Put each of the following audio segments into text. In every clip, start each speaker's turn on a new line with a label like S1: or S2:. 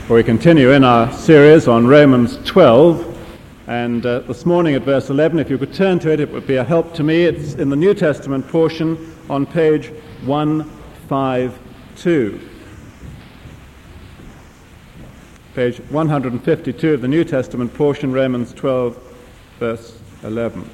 S1: We continue in our series on Romans 12, and this morning at verse 11, if you could turn to it, it would be a help to me. It's in the New Testament portion on page 152. Page 152 of the New Testament portion, Romans 12, verse 11.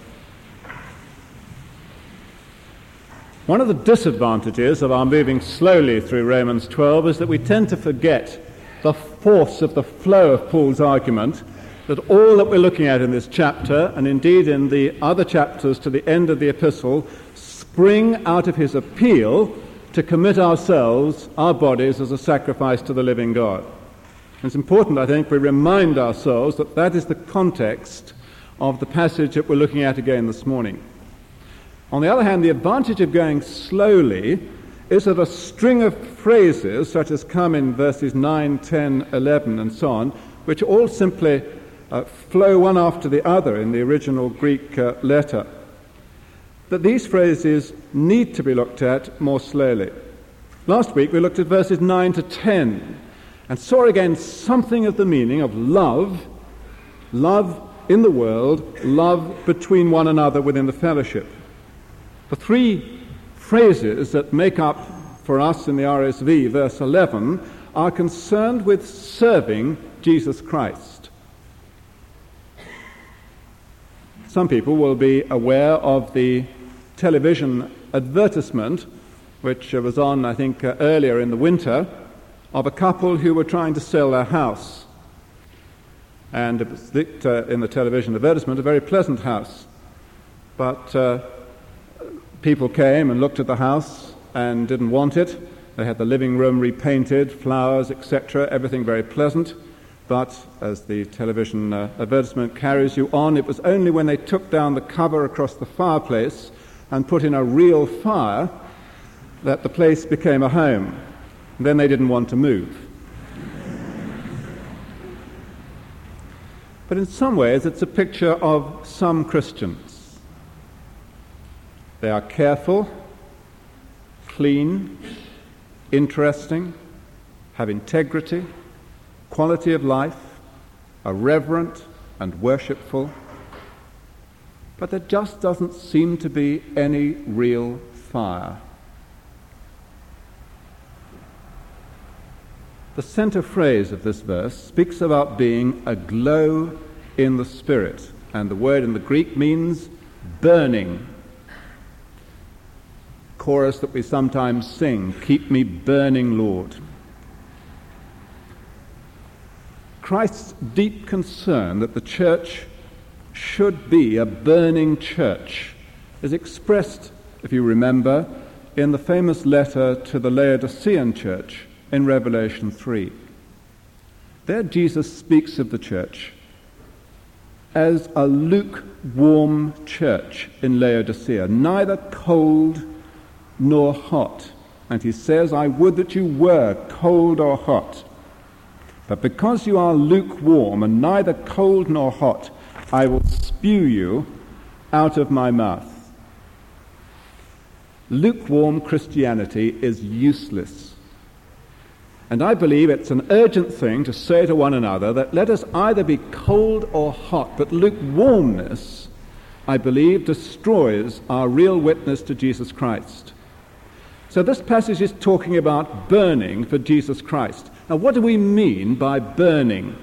S1: One of the disadvantages of our moving slowly through Romans 12 is that we tend to forget the force of the flow of Paul's argument, that all that we're looking at in this chapter, and indeed in the other chapters to the end of the epistle, spring out of his appeal to commit ourselves, our bodies, as a sacrifice to the living God. It's important, I think, we remind ourselves that that is the context of the passage that we're looking at again this morning. On the other hand, the advantage of going slowly is that a string of phrases, such as come in verses 9, 10, 11, and so on, which all simply flow one after the other in the original Greek letter, that these phrases need to be looked at more slowly. Last week we looked at verses 9 to 10 and saw again something of the meaning of love in the world, love between one another within the fellowship. The three phrases that make up for us in the RSV, verse 11, are concerned with serving Jesus Christ. Some people will be aware of the television advertisement, which was on, I think, earlier in the winter, of a couple who were trying to sell their house. And it was in the television advertisement, a very pleasant house. But people came and looked at the house and didn't want it. They had the living room repainted, flowers, etc., everything very pleasant. But as the television advertisement carries you on, it was only when they took down the cover across the fireplace and put in a real fire that the place became a home. And then they didn't want to move. But in some ways, it's a picture of some Christians. They are careful, clean, interesting, have integrity, quality of life, are reverent and worshipful, but there just doesn't seem to be any real fire. The center phrase of this verse speaks about being aglow in the Spirit, and the word in the Greek means burning. Chorus that we sometimes sing, "Keep me burning, Lord." Christ's deep concern that the church should be a burning church is expressed, if you remember, in the famous letter to the Laodicean church in Revelation 3. There Jesus speaks of the church as a lukewarm church in Laodicea, neither cold nor hot. And he says, "I would that you were cold or hot. But because you are lukewarm and neither cold nor hot, I will spew you out of my mouth." Lukewarm Christianity is useless. And I believe it's an urgent thing to say to one another that let us either be cold or hot, but lukewarmness, I believe, destroys our real witness to Jesus Christ. So this passage is talking about burning for Jesus Christ. Now, what do we mean by burning?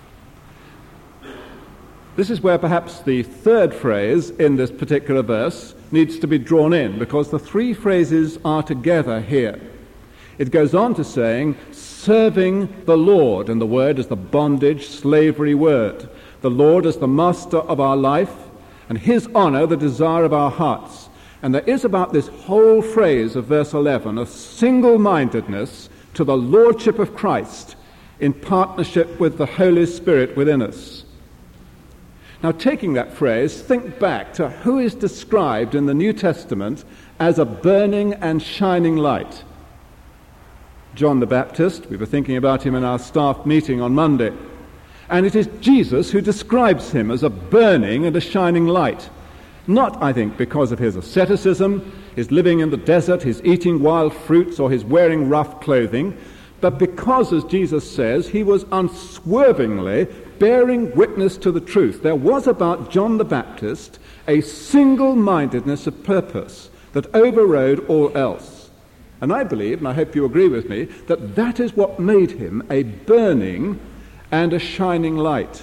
S1: This is where perhaps the third phrase in this particular verse needs to be drawn in, because the three phrases are together here. It goes on to saying, serving the Lord, and the word is the bondage, slavery word. The Lord is the master of our life, and his honor the desire of our hearts. And there is about this whole phrase of verse 11 a single-mindedness to the lordship of Christ in partnership with the Holy Spirit within us. Now, taking that phrase, think back to who is described in the New Testament as a burning and shining light. John the Baptist, we were thinking about him in our staff meeting on Monday. And it is Jesus who describes him as a burning and a shining light. Not, I think, because of his asceticism, his living in the desert, his eating wild fruits, or his wearing rough clothing, but because, as Jesus says, he was unswervingly bearing witness to the truth. There was about John the Baptist a single-mindedness of purpose that overrode all else. And I believe, and I hope you agree with me, that that is what made him a burning and a shining light.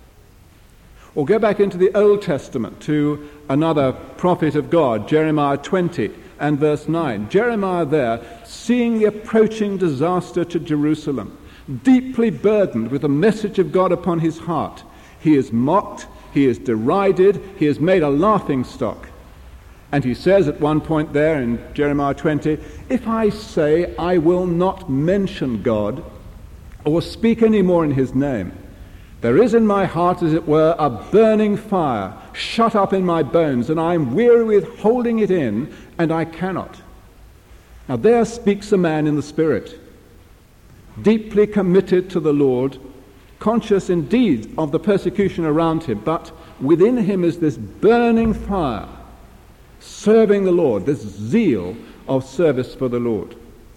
S1: Or go back into the Old Testament to another prophet of God, Jeremiah 20 and verse 9. Jeremiah there, seeing the approaching disaster to Jerusalem, deeply burdened with the message of God upon his heart. He is mocked, he is derided, he is made a laughingstock. And he says at one point there in Jeremiah 20, if I say I will not mention God or speak any more in his name, there is in my heart, as it were, a burning fire shut up in my bones, and I am weary with holding it in, and I cannot. Now there speaks a man in the Spirit, deeply committed to the Lord, conscious indeed of the persecution around him, but within him is this burning fire, serving the Lord, this zeal of service for the Lord.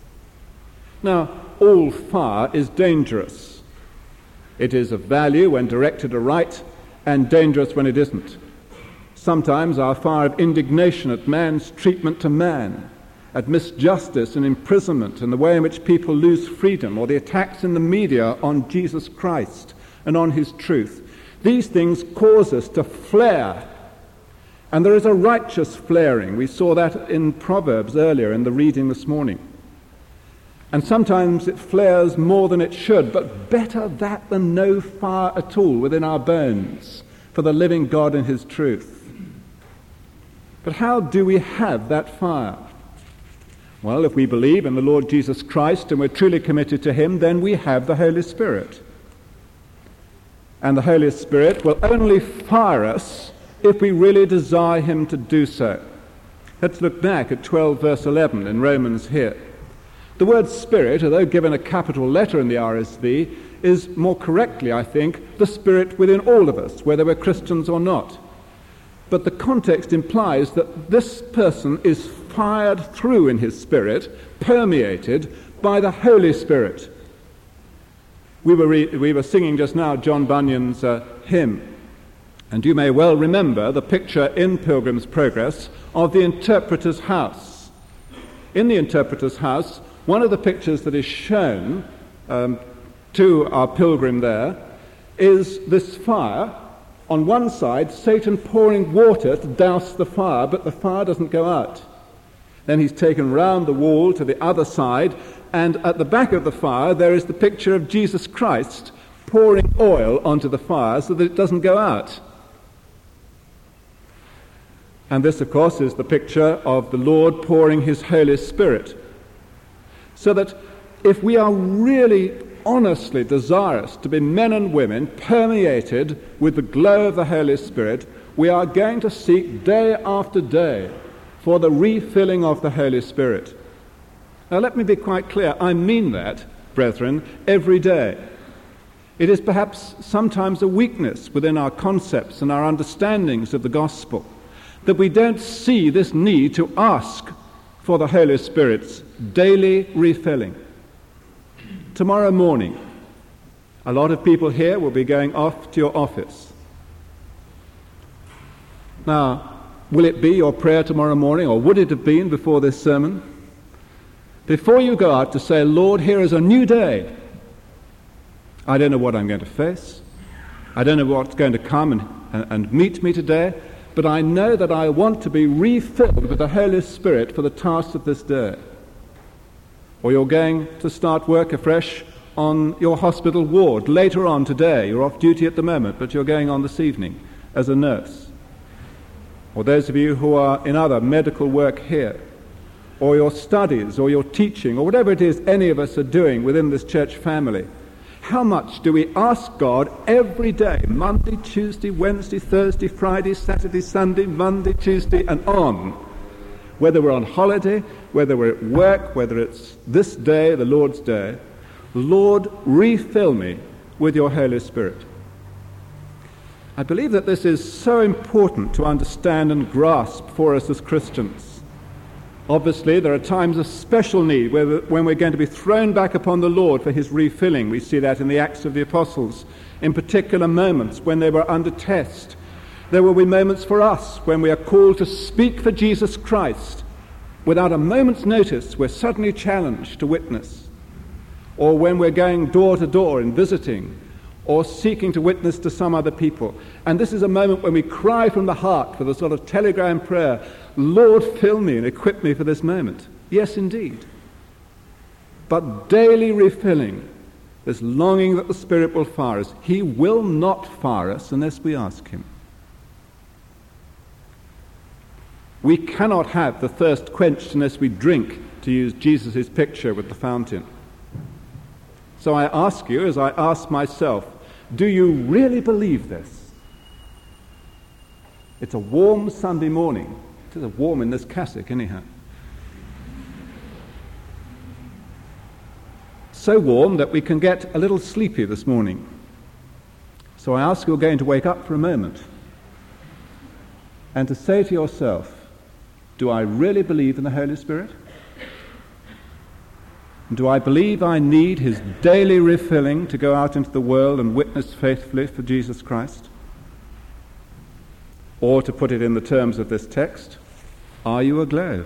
S1: Now, all fire is dangerous. It is of value when directed aright, and dangerous when it isn't. Sometimes our fire of indignation at man's treatment to man, at misjustice and imprisonment and the way in which people lose freedom, or the attacks in the media on Jesus Christ and on his truth, these things cause us to flare. And there is a righteous flaring. We saw that in Proverbs earlier in the reading this morning. And sometimes it flares more than it should, but better that than no fire at all within our bones for the living God and his truth. But how do we have that fire? Well, if we believe in the Lord Jesus Christ and we're truly committed to him, then we have the Holy Spirit. And the Holy Spirit will only fire us if we really desire him to do so. Let's look back at 12 verse 11 in Romans here. The word Spirit, although given a capital letter in the RSV, is more correctly, I think, the Spirit within all of us, whether we're Christians or not. But the context implies that this person is fired through in his spirit, permeated by the Holy Spirit. We were singing just now John Bunyan's hymn, and you may well remember the picture in Pilgrim's Progress of the interpreter's house. In the interpreter's house, one of the pictures that is shown to our pilgrim there is this fire. On one side, Satan pouring water to douse the fire, but the fire doesn't go out. Then he's taken round the wall to the other side, and at the back of the fire there is the picture of Jesus Christ pouring oil onto the fire so that it doesn't go out. And this, of course, is the picture of the Lord pouring his Holy Spirit. So that if we are really honestly desirous to be men and women permeated with the glow of the Holy Spirit, we are going to seek day after day for the refilling of the Holy Spirit. Now let me be quite clear, I mean that, brethren, every day. It is perhaps sometimes a weakness within our concepts and our understandings of the gospel that we don't see this need to ask for the Holy Spirit's daily refilling. Tomorrow morning, a lot of people here will be going off to your office. Now, will it be your prayer tomorrow morning, or would it have been before this sermon? Before you go out to say, Lord, here is a new day. I don't know what I'm going to face. I don't know what's going to come and meet me today, but I know that I want to be refilled with the Holy Spirit for the tasks of this day. Or you're going to start work afresh on your hospital ward later on today. You're off duty at the moment, but you're going on this evening as a nurse. Or those of you who are in other medical work here, or your studies, or your teaching, or whatever it is any of us are doing within this church family. How much do we ask God every day, Monday, Tuesday, Wednesday, Thursday, Friday, Saturday, Sunday, Monday, Tuesday, and on? Whether we're on holiday, whether we're at work, whether it's this day, the Lord's day, Lord, refill me with your Holy Spirit. I believe that this is so important to understand and grasp for us as Christians. Obviously, there are times of special need when we're going to be thrown back upon the Lord for his refilling. We see that in the Acts of the Apostles. In particular moments when they were under test. There will be moments for us when we are called to speak for Jesus Christ. Without a moment's notice, we're suddenly challenged to witness. Or when we're going door to door and visiting, or seeking to witness to some other people. And this is a moment when we cry from the heart for the sort of telegram prayer, Lord, fill me and equip me for this moment. Yes, indeed. But daily refilling, this longing that the Spirit will fire us. He will not fire us unless we ask him. We cannot have the thirst quenched unless we drink, to use Jesus' picture with the fountain. So I ask you, as I ask myself, do you really believe this? It's a warm Sunday morning. It is warm in this cassock, anyhow. So warm that we can get a little sleepy this morning. So I ask you, you're going to wake up for a moment and to say to yourself, do I really believe in the Holy Spirit? Do I believe I need his daily refilling to go out into the world and witness faithfully for Jesus Christ? Or to put it in the terms of this text, are you aglow?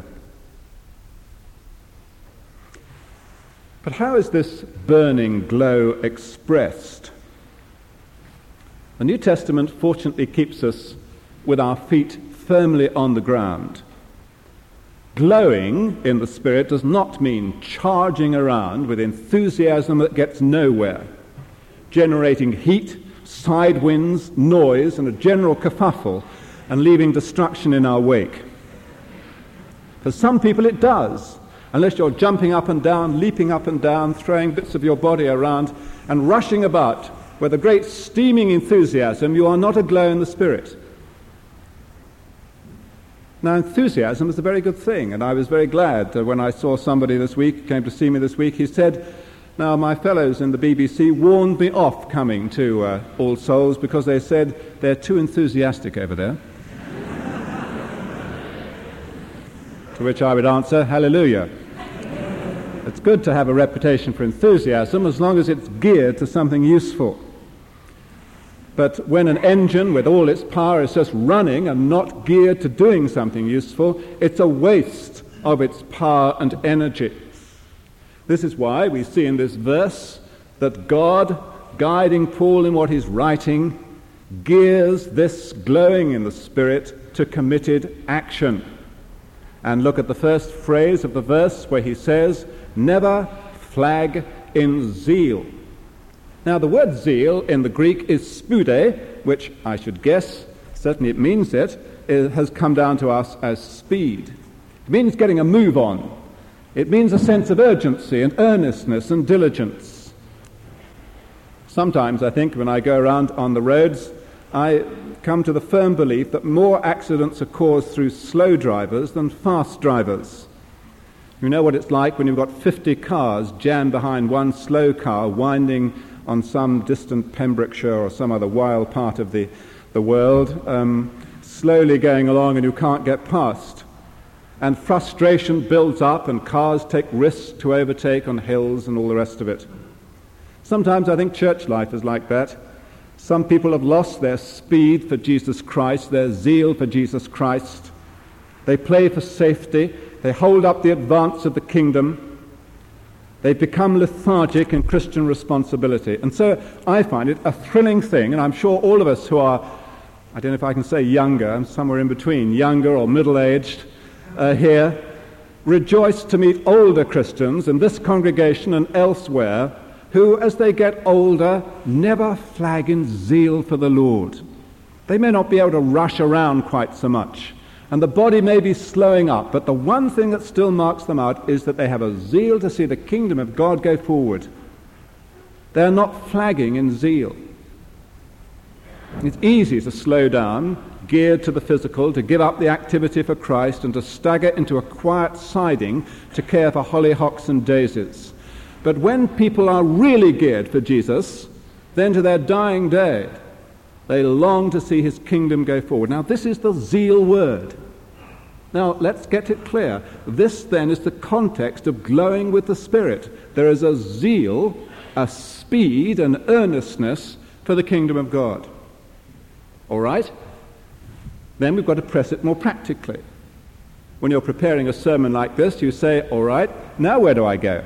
S1: But how is this burning glow expressed? The New Testament fortunately keeps us with our feet firmly on the ground. Glowing in the Spirit does not mean charging around with enthusiasm that gets nowhere, generating heat, side winds, noise, and a general kerfuffle, and leaving destruction in our wake. For some people it does, unless you're jumping up and down, leaping up and down, throwing bits of your body around, and rushing about with a great steaming enthusiasm, you are not aglow in the Spirit. Now, enthusiasm is a very good thing, and I was very glad when I saw somebody this week, came to see me this week, he said, now my fellows in the BBC warned me off coming to All Souls because they said they're too enthusiastic over there. To which I would answer, hallelujah. It's good to have a reputation for enthusiasm as long as it's geared to something useful. But when an engine with all its power is just running and not geared to doing something useful, it's a waste of its power and energy. This is why we see in this verse that God, guiding Paul in what he's writing, gears this glowing in the Spirit to committed action. And look at the first phrase of the verse where he says, never flag in zeal. Now, the word zeal in the Greek is spude, which I should guess, certainly it means it has come down to us as speed. It means getting a move on. It means a sense of urgency and earnestness and diligence. Sometimes, I think, when I go around on the roads, I come to the firm belief that more accidents are caused through slow drivers than fast drivers. You know what it's like when you've got 50 cars jammed behind one slow car winding on some distant Pembrokeshire or some other wild part of the world, slowly going along and you can't get past. And frustration builds up and cars take risks to overtake on hills and all the rest of it. Sometimes I think church life is like that. Some people have lost their speed for Jesus Christ, their zeal for Jesus Christ. They play for safety. They hold up the advance of the kingdom. They become lethargic in Christian responsibility. And so I find it a thrilling thing, and I'm sure all of us who are, I don't know if I can say younger, I'm somewhere in between, younger or middle-aged here, rejoice to meet older Christians in this congregation and elsewhere who, as they get older, never flag in zeal for the Lord. They may not be able to rush around quite so much, and the body may be slowing up, but the one thing that still marks them out is that they have a zeal to see the kingdom of God go forward. They're not flagging in zeal. It's easy to slow down, geared to the physical, to give up the activity for Christ and to stagger into a quiet siding to care for hollyhocks and daisies. But when people are really geared for Jesus, then to their dying day, they long to see his kingdom go forward. Now, this is the zeal word. Now, let's get it clear. This, then, is the context of glowing with the Spirit. There is a zeal, a speed, an earnestness for the kingdom of God. All right? Then we've got to press it more practically. When you're preparing a sermon like this, you say, all right, now where do I go?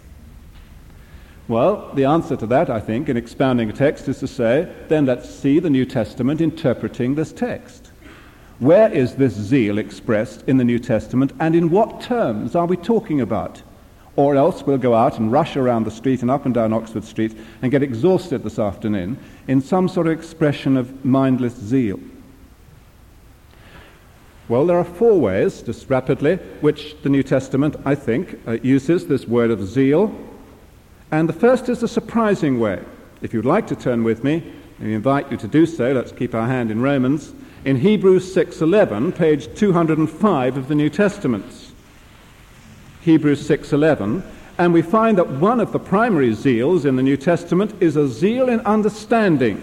S1: Well, the answer to that, I think, in expounding a text is to say, then let's see the New Testament interpreting this text. Where is this zeal expressed in the New Testament, and in what terms are we talking about? Or else we'll go out and rush around the street and up and down Oxford Street and get exhausted this afternoon in some sort of expression of mindless zeal. Well, there are 4 ways, just rapidly, which the New Testament, I think, uses this word of zeal. And the first is a surprising way. If you'd like to turn with me, I invite you to do so. Let's keep our hand in Romans. In Hebrews 6:11, page 205 of the New Testament. Hebrews 6:11. And we find that one of the primary zeals in the New Testament is a zeal in understanding.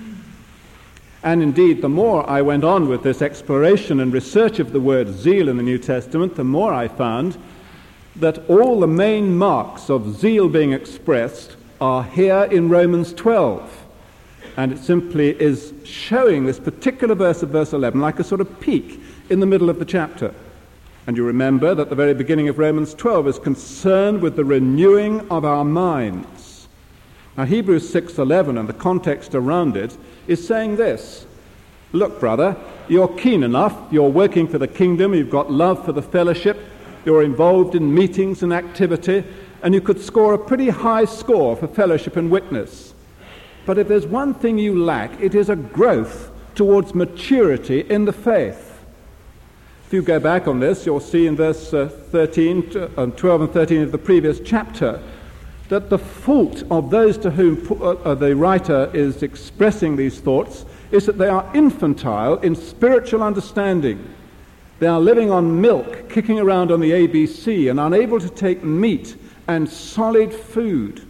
S1: And indeed, the more I went on with this exploration and research of the word zeal in the New Testament, the more I found that all the main marks of zeal being expressed are here in Romans 12. And it simply is showing this particular verse of verse 11 like a sort of peak in the middle of the chapter. And you remember that the very beginning of Romans 12 is concerned with the renewing of our minds. Now, Hebrews 6:11 and the context around it is saying this: look, brother, you're keen enough, you're working for the kingdom, you've got love for the fellowship, you're involved in meetings and activity, and you could score a pretty high score for fellowship and witness. But if there's one thing you lack, it is a growth towards maturity in the faith. If you go back on this, you'll see in verse 12 and 13 of the previous chapter that the fault of those to whom the writer is expressing these thoughts is that they are infantile in spiritual understanding. They are living on milk, kicking around on the ABC, and unable to take meat and solid food.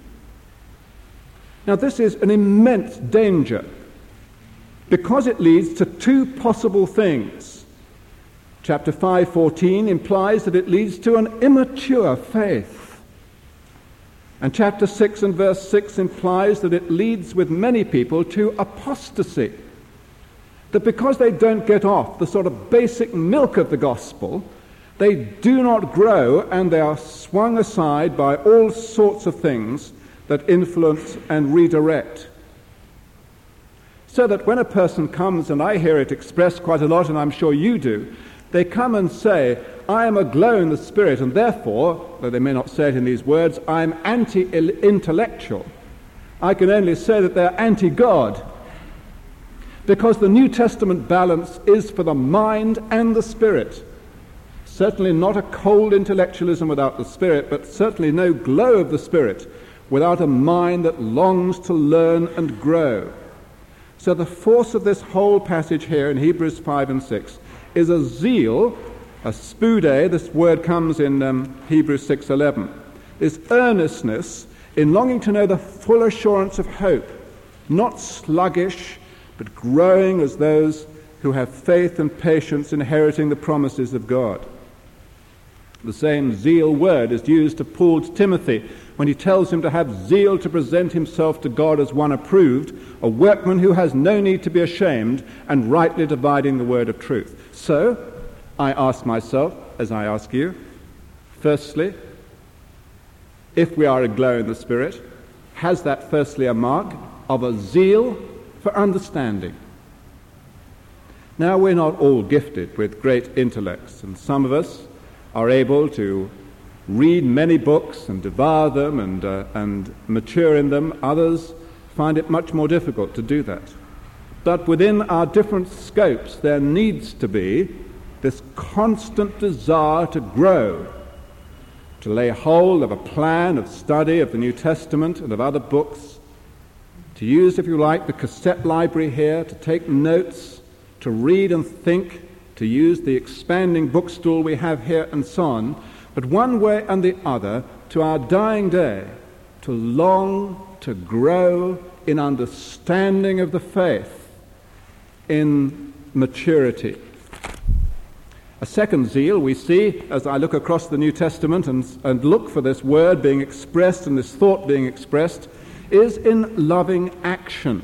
S1: Now, this is an immense danger because it leads to 2 possible things. Chapter 5:14 implies that it leads to an immature faith. And chapter 6 and verse 6 implies that it leads with many people to apostasy. That because they don't get off the sort of basic milk of the gospel, they do not grow and they are swung aside by all sorts of things that influence and redirect. So that when a person comes, and I hear it expressed quite a lot, and I'm sure you do, they come and say, I am aglow in the Spirit, and therefore, though they may not say it in these words, I am anti-intellectual. I can only say that they're anti-God. Because the New Testament balance is for the mind and the Spirit. Certainly not a cold intellectualism without the Spirit, but certainly no glow of the Spirit without a mind that longs to learn and grow. So the force of this whole passage here in Hebrews 5 and 6 is a zeal, a spoude, this word comes in Hebrews 6:11, is earnestness in longing to know the full assurance of hope, not sluggish, but growing as those who have faith and patience inheriting the promises of God. The same zeal word is used to Paul to Timothy when he tells him to have zeal to present himself to God as one approved, a workman who has no need to be ashamed and rightly dividing the word of truth. So, I ask myself, as I ask you, firstly, if we are aglow in the Spirit, has that firstly a mark of a zeal for understanding? Now, we're not all gifted with great intellects, and some of us are able to read many books and devour them and mature in them. Others find it much more difficult to do that. But within our different scopes, there needs to be this constant desire to grow, to lay hold of a plan of study of the New Testament and of other books, to use, if you like, the cassette library here, to take notes, to read and think, to use the expanding bookstall we have here, and so on, but one way and the other, to our dying day, to long to grow in understanding of the faith, in maturity. A second zeal we see as I look across the New Testament and look for this word being expressed and this thought being expressed is in loving action.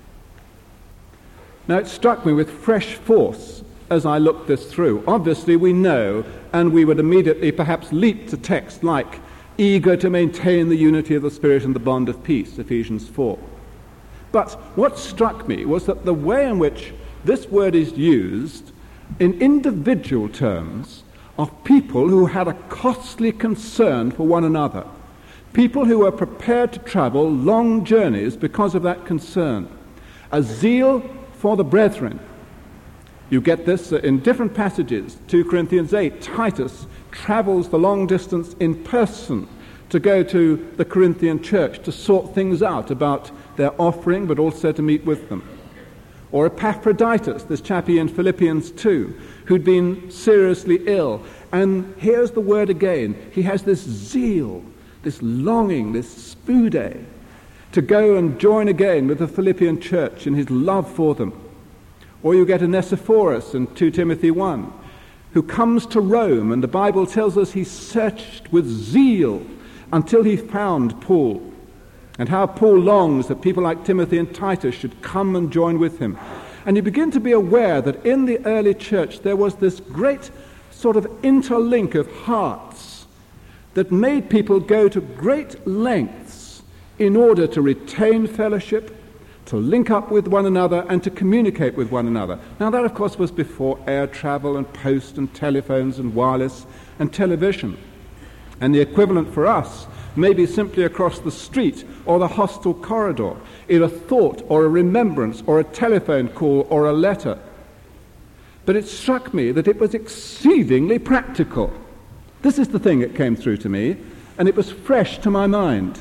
S1: Now, it struck me with fresh force as I looked this through. Obviously, we know, and we would immediately perhaps leap to text like, eager to maintain the unity of the Spirit and the bond of peace, Ephesians 4. But what struck me was that the way in which this word is used in individual terms of people who had a costly concern for one another, people who were prepared to travel long journeys because of that concern, a zeal for the brethren. You get this in different passages. 2 Corinthians 8, Titus travels the long distance in person to go to the Corinthian church to sort things out about their offering, but also to meet with them. Or Epaphroditus, this chappie in Philippians 2, who'd been seriously ill. And here's the word again. He has this zeal, this longing, this spude, to go and join again with the Philippian church in his love for them. Or you get Onesiphorus in 2 Timothy 1, who comes to Rome, and the Bible tells us he searched with zeal until he found Paul. And how Paul longs that people like Timothy and Titus should come and join with him. And you begin to be aware that in the early church there was this great sort of interlink of hearts that made people go to great lengths in order to retain fellowship, to link up with one another, and to communicate with one another. Now that, of course, was before air travel and post and telephones and wireless and television. And the equivalent for us may be simply across the street or the hostel corridor, in a thought or a remembrance or a telephone call or a letter. But it struck me that it was exceedingly practical. This is the thing that came through to me, and it was fresh to my mind.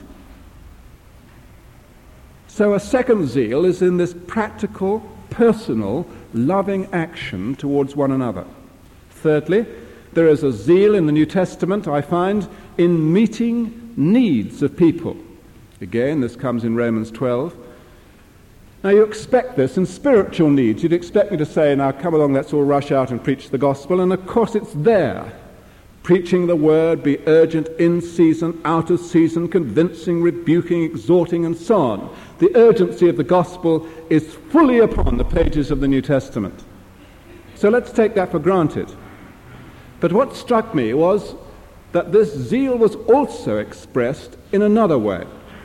S1: So a second zeal is in this practical, personal, loving action towards one another. Thirdly, there is a zeal in the New Testament, I find, in meeting needs of people. Again, this comes in Romans 12. Now, you expect this in spiritual needs. You'd expect me to say, now, come along, let's all rush out and preach the gospel. And, of course, it's there. Preaching the word, be urgent, in season, out of season, convincing, rebuking, exhorting, and so on. The urgency of the gospel is fully upon the pages of the New Testament. So let's take that for granted. But what struck me was that this zeal was also expressed in another way.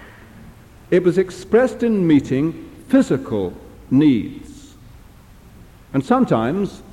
S1: It was expressed in meeting physical needs. And sometimes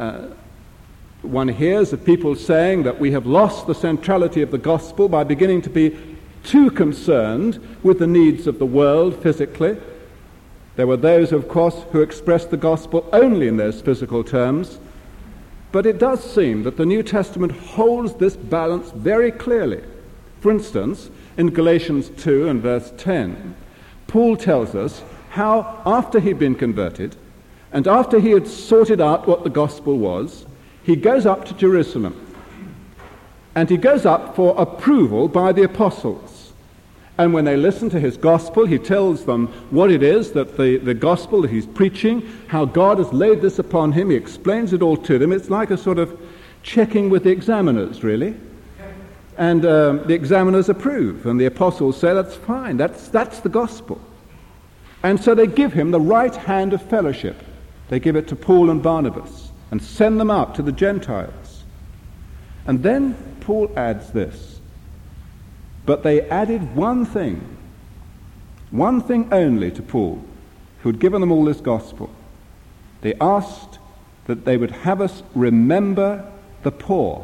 S1: one hears of people saying that we have lost the centrality of the gospel by beginning to be too concerned with the needs of the world physically. There were those, of course, who expressed the gospel only in those physical terms. But it does seem that the New Testament holds this balance very clearly. For instance, in Galatians 2 and verse 10, Paul tells us how after he'd been converted and after he had sorted out what the gospel was, he goes up to Jerusalem. And he goes up for approval by the apostles. And when they listen to his gospel, he tells them what it is that the gospel that he's preaching, how God has laid this upon him. He explains it all to them. It's like a sort of checking with the examiners, really. And the examiners approve, and the apostles say, that's fine, that's the gospel. And so they give him the right hand of fellowship. They give it to Paul and Barnabas and send them out to the Gentiles. And then Paul adds this. But they added one thing only to Paul, who had given them all this gospel. They asked that they would have us remember the poor,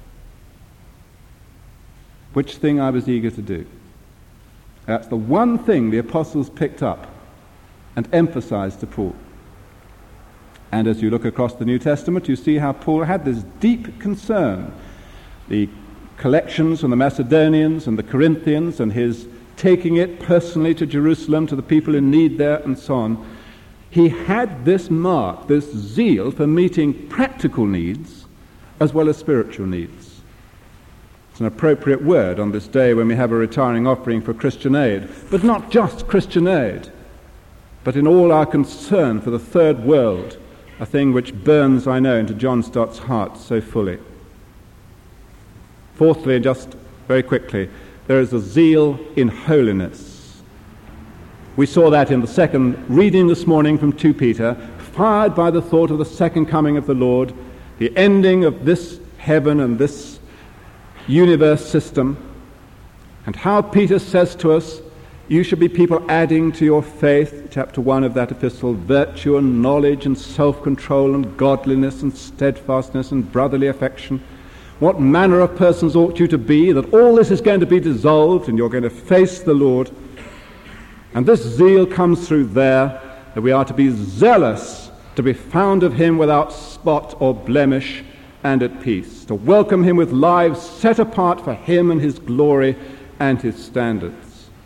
S1: which thing I was eager to do. That's the one thing the apostles picked up and emphasized to Paul. And as you look across the New Testament, you see how Paul had this deep concern. The collections from the Macedonians and the Corinthians and his taking it personally to Jerusalem to the people in need there and so on. He had this mark, this zeal for meeting practical needs as well as spiritual needs. It's an appropriate word on this day when we have a retiring offering for Christian aid, but not just Christian aid, but in all our concern for the third world, a thing which burns, I know, into John Stott's heart so fully. Fourthly, just very quickly, there is a zeal in holiness. We saw that in the second reading this morning from 2 Peter, fired by the thought of the second coming of the Lord, the ending of this heaven and this universe system, and how Peter says to us, you should be people adding to your faith, chapter 1 of that epistle, virtue and knowledge and self-control and godliness and steadfastness and brotherly affection. What manner of persons ought you to be, that all this is going to be dissolved and you're going to face the Lord. And this zeal comes through there, that we are to be zealous to be found of him without spot or blemish and at peace, to welcome him with lives set apart for him and his glory and his standards.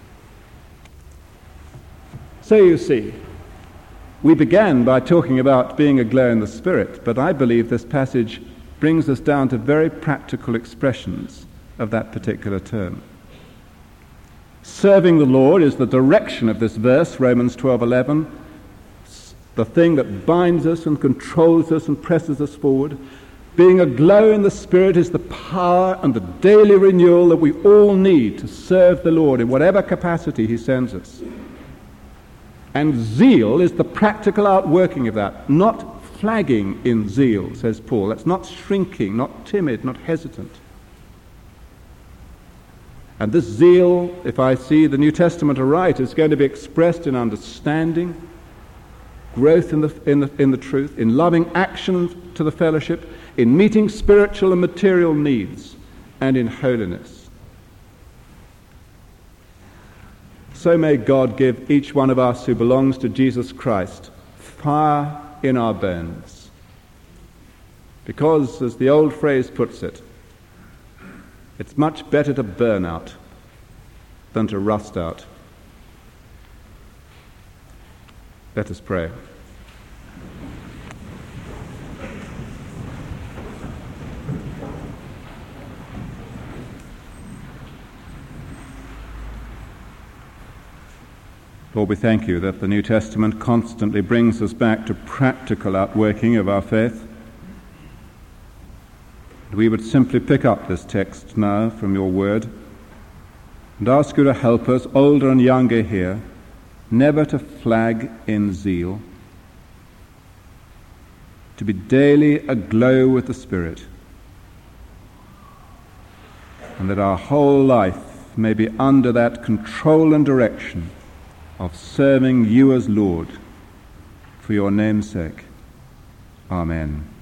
S1: So you see, we began by talking about being aglow in the Spirit, but I believe this passage brings us down to very practical expressions of that particular term. Serving the Lord is the direction of this verse, Romans 12:11, the thing that binds us and controls us and presses us forward. Being aglow in the Spirit is the power and the daily renewal that we all need to serve the Lord in whatever capacity he sends us. And zeal is the practical outworking of that, not flagging in zeal, says Paul. That's not shrinking, not timid, not hesitant. And this zeal, if I see the New Testament aright, is going to be expressed in understanding, growth in the truth, in loving action to the fellowship, in meeting spiritual and material needs, and in holiness. So may God give each one of us who belongs to Jesus Christ fire in our bones. Because, as the old phrase puts it, it's much better to burn out than to rust out. Let us pray. Lord, we thank you that the New Testament constantly brings us back to practical outworking of our faith. We would simply pick up this text now from your word and ask you to help us, older and younger here, never to flag in zeal, to be daily aglow with the Spirit, and that our whole life may be under that control and direction of serving you as Lord, for your name's sake. Amen.